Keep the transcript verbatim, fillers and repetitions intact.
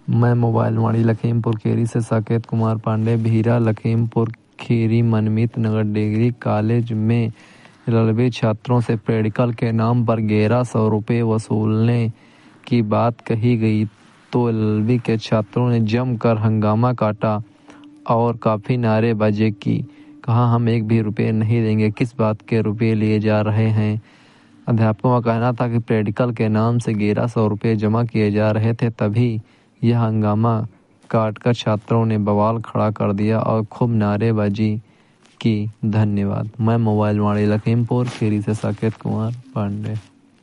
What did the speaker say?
मैं मोबाइल वाणी लखीमपुर खीरी से Saket Kumar Pandey Bhira Lakhimpur Kheri Manmeet Nagar degree college में रेलवे छात्रों से प्रैक्टिकल के नाम पर ग्यारह सौ रुपये वसूलने की बात कही गई तो एलएलबी के छात्रों ने जमकर हंगामा काटा और काफ़ी नारेबाजी की। कहा हम एक भी रुपये नहीं देंगे, किस बात के रुपये लिए जा रहे हैं। अध्यापकों का कहना था कि प्रैक्टिकल के नाम से ग्यारह सौ रुपये जमा किए जा रहे थे, तभी यह हंगामा काटकर छात्रों ने बवाल खड़ा कर दिया और खूब नारेबाजी की। धन्यवाद। मैं मोबाइल वाणी लखीमपुर खीरी से साकेत कुमार पांडे।